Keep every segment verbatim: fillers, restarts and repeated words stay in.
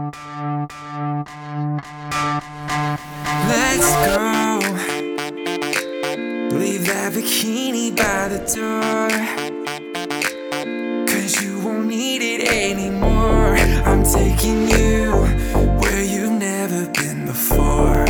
Let's go. Leave that bikini by the door, 'cause you won't need it anymore. I'm taking you where you've never been before.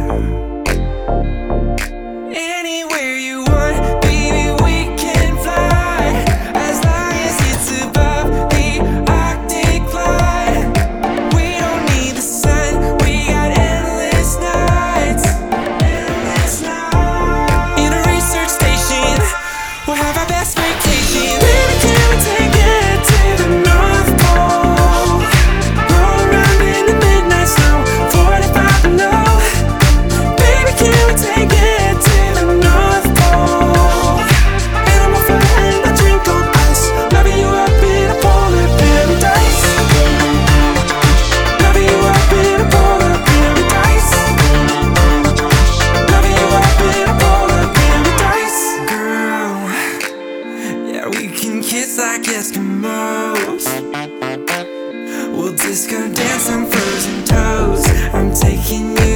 Anywhere you want, baby, we can fly, as long as it's above the Arctic line. We don't need the sun, we got endless nights, endless nights. In a research station, we'll have our best vacation. Baby, can we take it to the North Pole? Roll around in the midnight snow, forty-five below. Baby, can we take it to the North Pole? And I'm off and I drink on ice, loving you up in a polar paradise. Loving you up in a polar paradise. Loving you up in a polar paradise. Girl, yeah, we can kiss like Eskimos. We'll disco dance on frozen toes. I'm taking you